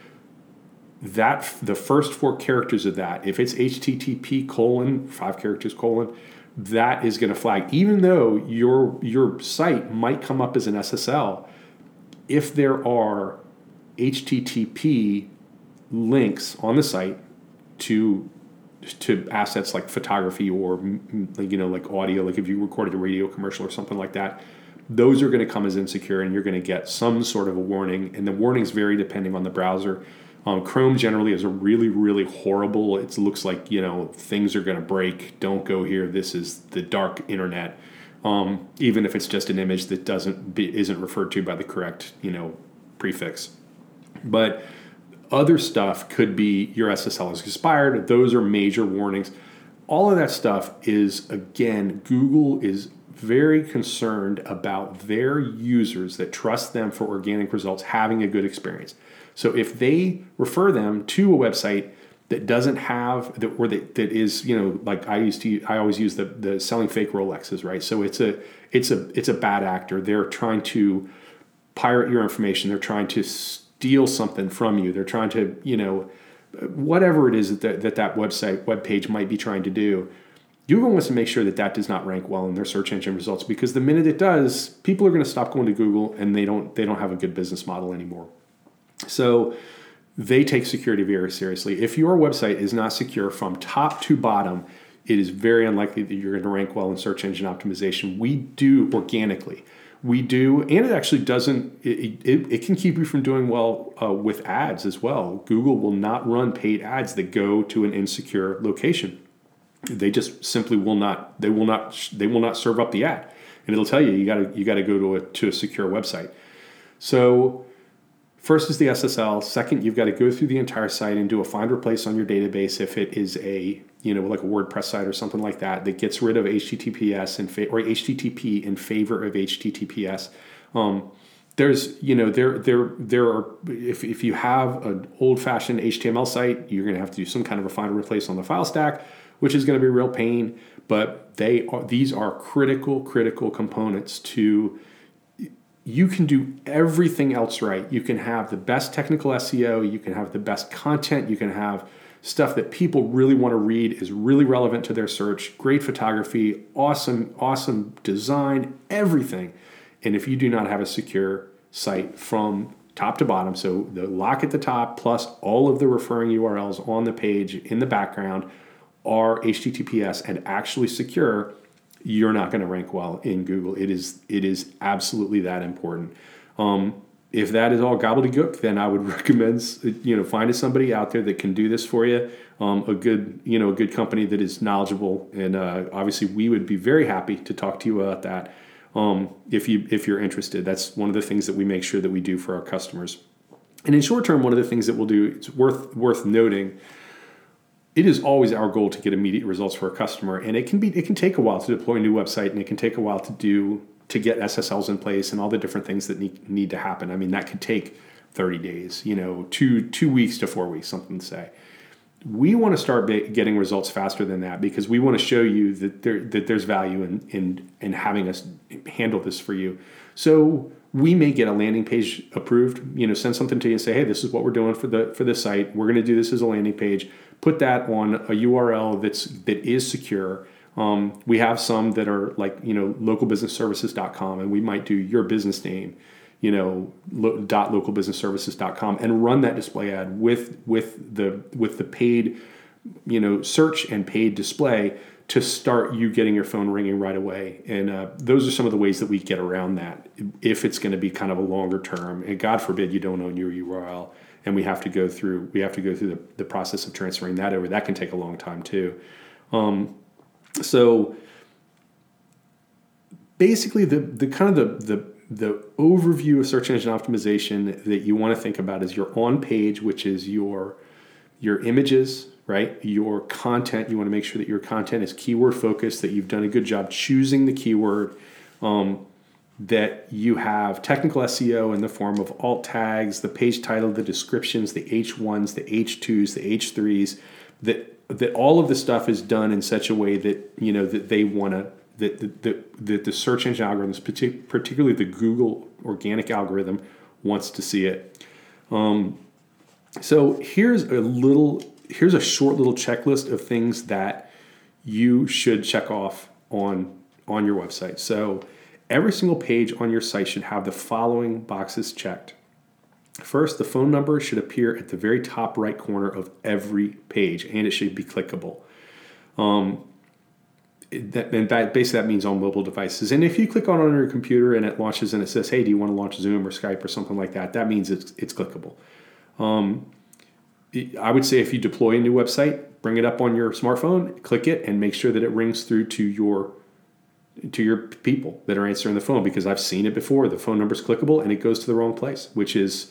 Speaker 1: That the first four characters of that, if it's H T T P colon five characters colon, that is going to flag. Even though your your site might come up as an S S L, if there are H T T P links on the site to to assets like photography or you know like audio, like if you recorded a radio commercial or something like that, those are going to come as insecure, and you're going to get some sort of a warning. And the warnings vary depending on the browser. Um, Chrome generally is a really really horrible. It looks like you know things are going to break. Don't go here. This is the dark internet. um, even if it's just an image that doesn't be, isn't referred to by the correct, you know, prefix. But other stuff could be your S S L is expired. Those are major warnings. All of that stuff is, again, Google is very concerned about their users that trust them for organic results having a good experience. So if they refer them to a website that doesn't have that, or that, that is, you know, like I used to, I always use the the selling fake Rolexes, right? So it's a it's a it's a bad actor. They're trying to pirate your information. They're trying to steal something from you. They're trying to, you know, whatever it is that that, that website web page might be trying to do. Google wants to make sure that that does not rank well in their search engine results, because the minute it does, people are going to stop going to Google, and they don't they don't have a good business model anymore. So they take security very seriously. If your website is not secure from top to bottom, it is very unlikely that you're going to rank well in search engine optimization. We do organically. We do, and it actually doesn't, it, it, it can keep you from doing well uh, with ads as well. Google will not run paid ads that go to an insecure location. They just simply will not, they will not, they will not serve up the ad. And it'll tell you, you gotta, you gotta go to a, to a secure website. So first is the S S L. Second, you've got to go through the entire site and do a find replace on your database if it is a, you know, like a WordPress site or something like that that gets rid of H T T P S in fa- or H T T P in favor of H T T P S. Um, there's, you know, there there there are if if you have an old-fashioned H T M L site, you're going to have to do some kind of a find replace on the file stack, which is going to be a real pain. But they are these are critical critical components to. You can do everything else right. You can have the best technical S E O. You can have the best content. You can have stuff that people really want to read, is really relevant to their search, great photography, awesome, awesome design, everything. And if you do not have a secure site from top to bottom, so the lock at the top plus all of the referring U R Ls on the page in the background are H T T P S and actually secure, you're not going to rank well in Google. It is it is absolutely that important. Um, if that is all gobbledygook, then I would recommend, you know, finding somebody out there that can do this for you. Um, a good, you know, a good company that is knowledgeable, and uh, obviously we would be very happy to talk to you about that. Um, if you if you're interested, that's one of the things that we make sure that we do for our customers. And in short term, one of the things that we'll do, it's worth worth noting. It is always our goal to get immediate results for a customer, and it can be it can take a while to deploy a new website, and it can take a while to do to get S S Ls in place and all the different things that need, need to happen. I mean, that could take thirty days, you know, two two weeks to four weeks, something to say. We want to start ba- getting results faster than that, because we want to show you that there that there's value in in in having us handle this for you. So we may get a landing page approved, you know, send something to you and say, hey, this is what we're doing for the for this site. We're going to do this as a landing page. Put that on a U R L that's that is secure. Um, we have some that are like, you know, local business services dot com, and we might do your business name, you know, lo, dot local business services dot com, and run that display ad with with the with the paid, you know, search and paid display to start you getting your phone ringing right away. And uh, those are some of the ways that we get around that if it's going to be kind of a longer term. And God forbid you don't own your U R L. And we have to go through we have to go through the, the process of transferring that over. That can take a long time too. Um, so basically, the the kind of the the the overview of search engine optimization that you want to think about is your on page, which is your your images, right? Your content. You want to make sure that your content is keyword focused, that you've done a good job choosing the keyword. Um, that you have technical S E O in the form of alt tags, the page title, the descriptions, the H ones, the H twos, the H threes, that that all of the stuff is done in such a way that, you know, that they want to, that the, the, the, the search engine algorithms, particularly the Google organic algorithm, wants to see it. Um, so here's a little, here's a short little checklist of things that you should check off on, on your website. So every single page on your site should have the following boxes checked. First, the phone number should appear at the very top right corner of every page, and it should be clickable. Um, that, and that, basically that means on mobile devices. And if you click on it on your computer and it launches and it says, hey, do you want to launch Zoom or Skype or something like that, that means it's, it's clickable. Um, I would say if you deploy a new website, bring it up on your smartphone, click it, and make sure that it rings through to your to your people that are answering the phone, because I've seen it before. The phone number's clickable and it goes to the wrong place, which is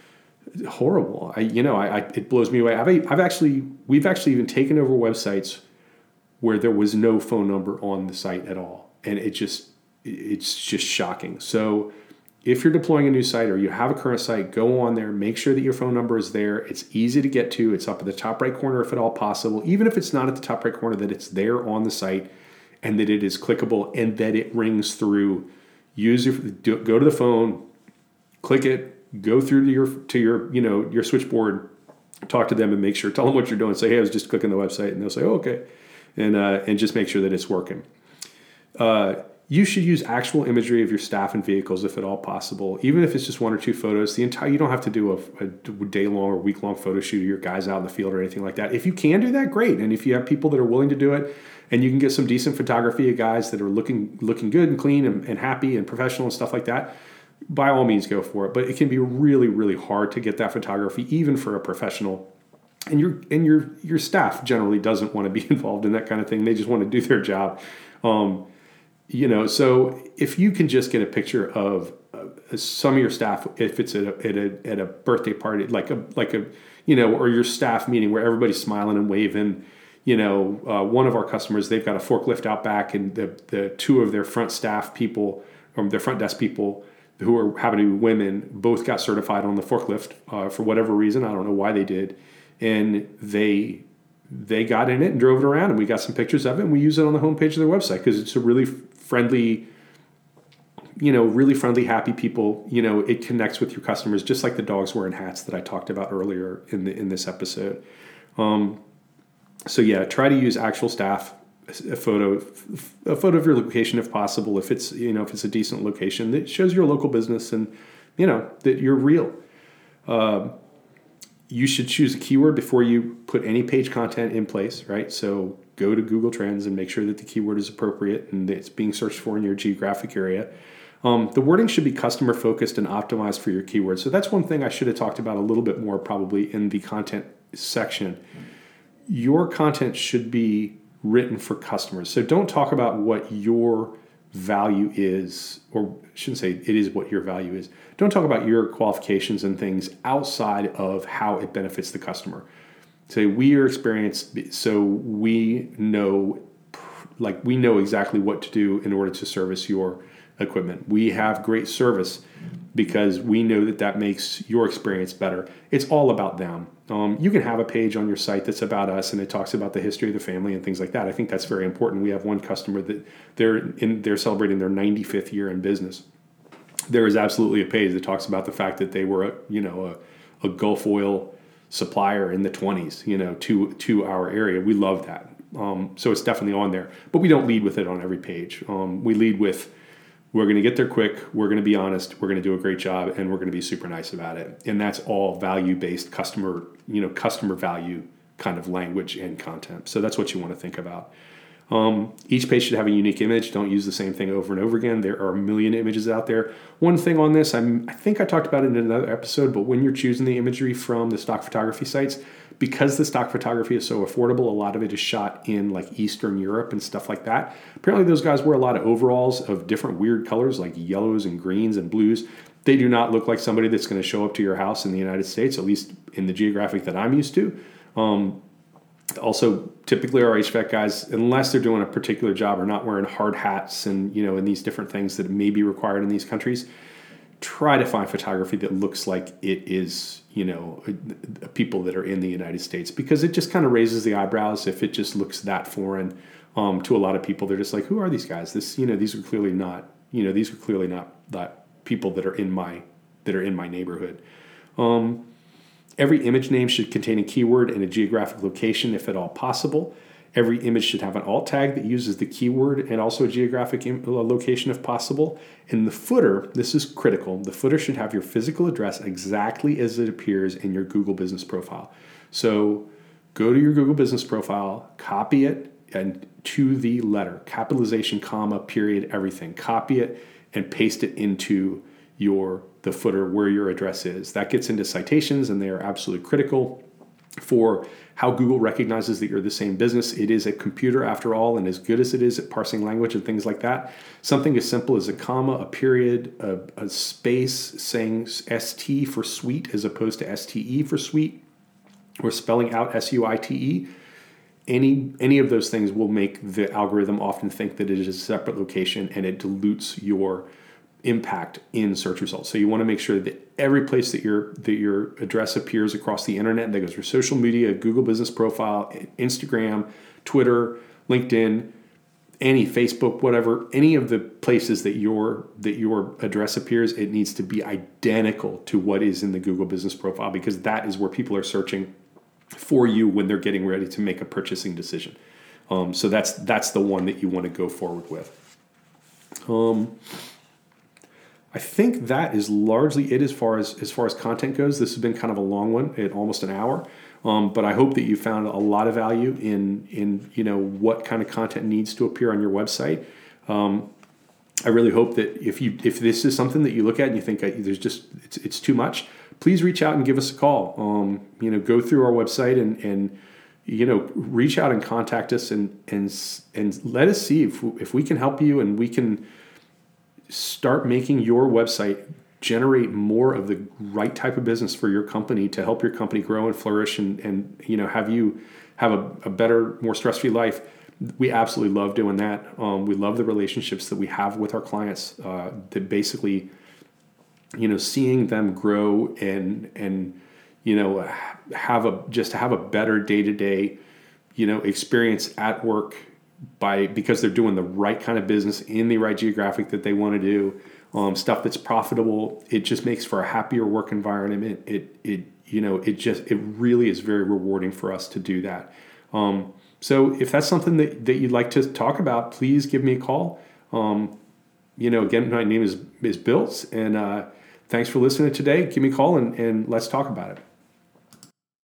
Speaker 1: horrible. I, you know, I, I it blows me away. I've, I've actually, we've actually even taken over websites where there was no phone number on the site at all. And it just, it's just shocking. So if you're deploying a new site or you have a current site, go on there, make sure that your phone number is there. It's easy to get to. It's up at the top right corner if at all possible. Even if it's not at the top right corner, that it's there on the site and that it is clickable and that it rings through. Use your, go to the phone, click it, go through to your, to your, you know, your switchboard, talk to them and make sure, tell them what you're doing. Say, hey, I was just clicking the website, and they'll say, oh, okay. And, uh, and just make sure that it's working. Uh, You should use actual imagery of your staff and vehicles if at all possible, even if it's just one or two photos. The entire, you don't have to do a, a day-long or week-long photo shoot of your guys out in the field or anything like that. If you can do that, great. And if you have people that are willing to do it, and you can get some decent photography of guys that are looking looking good and clean and, and happy and professional and stuff like that, by all means go for it. But it can be really, really hard to get that photography, even for a professional. And your and your your staff generally doesn't want to be involved in that kind of thing. They just want to do their job. Um, You know, so if you can just get a picture of uh, some of your staff, if it's at a, at a at a birthday party, like a like a you know, or your staff meeting where everybody's smiling and waving, you know, uh, one of our customers, they've got a forklift out back, and the the two of their front staff people, or their front desk people, who are happen to be women, both got certified on the forklift uh, for whatever reason. I don't know why they did, and they. They got in it and drove it around, and we got some pictures of it, and we use it on the homepage of their website because it's a really friendly, you know, really friendly, happy people. You know, it connects with your customers, just like the dogs wearing hats that I talked about earlier in the in this episode. Um, so yeah, try to use actual staff, a photo, a photo of your location if possible. If it's you know if it's a decent location that shows you're a local business and you know that you're real. Uh, You should choose a keyword before you put any page content in place, right? So go to Google Trends and make sure that the keyword is appropriate and that it's being searched for in your geographic area. Um, the wording should be customer focused and optimized for your keywords. So that's one thing I should have talked about a little bit more probably in the content section. Your content should be written for customers. So don't talk about what your value is, or I shouldn't say it is what your value is. Don't talk about your qualifications and things outside of how it benefits the customer. Say we are experienced, so we know, like we know exactly what to do in order to service your equipment. We have great service because we know that that makes your experience better. It's all about them. Um, you can have a page on your site that's about us and it talks about the history of the family and things like that. I think that's very important. We have one customer that they're in, they're celebrating their ninety-fifth year in business. There is absolutely a page that talks about the fact that they were, a, you know, a, a Gulf oil supplier in the twenties, you know, to to our area. We love that. Um, so it's definitely on there. But we don't lead with it on every page. Um, we lead with, we're going to get there quick, we're going to be honest, we're going to do a great job, and we're going to be super nice about it. And that's all value-based customer, you know, customer value kind of language and content. So that's what you want to think about. Um, each page should have a unique image. Don't use the same thing over and over again. There are a million images out there. One thing on this, I'm, I think I talked about it in another episode, but when you're choosing the imagery from the stock photography sites, because the stock photography is so affordable, a lot of it is shot in like Eastern Europe and stuff like that. Apparently those guys wear a lot of overalls of different weird colors like yellows and greens and blues. They do not look like somebody that's going to show up to your house in the United States, at least in the geographic that I'm used to. Um, Also, typically our H V A C guys, unless they're doing a particular job, are not wearing hard hats and, you know, and these different things that may be required in these countries. Try to find photography that looks like it is, you know, people that are in the United States, because it just kind of raises the eyebrows if it just looks that foreign um, to a lot of people. They're just like, who are these guys? This, you know, these are clearly not, you know, these are clearly not that people that are in my that are in my neighborhood. Um, Every image name should contain a keyword and a geographic location if at all possible. Every image should have an alt tag that uses the keyword and also a geographic im- location if possible. In the footer, this is critical, the footer should have your physical address exactly as it appears in your Google Business Profile. So go to your Google Business Profile, copy it and to the letter, capitalization, comma, period, everything. Copy it and paste it into your the footer where your address is. That gets into citations, and they are absolutely critical. for how Google recognizes that you're the same business. It is a computer after all, and as good as it is at parsing language and things like that, something as simple as a comma, a period, a, a space saying S T for suite as opposed to S T E for suite, or spelling out S U I T E, any any of those things will make the algorithm often think that it is a separate location, and it dilutes your impact in search results. So you want to make sure that every place that your that your address appears across the internet, that goes for social media, Google Business Profile, Instagram, Twitter, LinkedIn, any Facebook, whatever, any of the places that your that your address appears, it needs to be identical to what is in the Google Business Profile, because that is where people are searching for you when they're getting ready to make a purchasing decision. Um, so that's that's the one that you want to go forward with. Um, I think that is largely it as far as as far as content goes. This has been kind of a long one, at almost an hour. Um, but I hope that you found a lot of value in in you know what kind of content needs to appear on your website. Um, I really hope that if you if this is something that you look at and you think there's just it's it's too much, please reach out and give us a call. Um, you know, go through our website and and you know reach out and contact us and and and let us see if if we can help you, and we can start making your website generate more of the right type of business for your company to help your company grow and flourish, and, and you know have you have a, a better, more stress-free life. We absolutely love doing that. Um, we love the relationships that we have with our clients. Uh, that basically, you know, seeing them grow and and you know have a just have a better day-to-day, you know, experience at work by because they're doing the right kind of business in the right geographic that they want to do. Um, stuff that's profitable. It just makes for a happier work environment. It, it, it, you know, it just, it really is very rewarding for us to do that. Um, so if that's something that, that you'd like to talk about, please give me a call. Um, you know, again, my name is, is Bill, and uh, thanks for listening today. Give me a call and, and let's talk about it.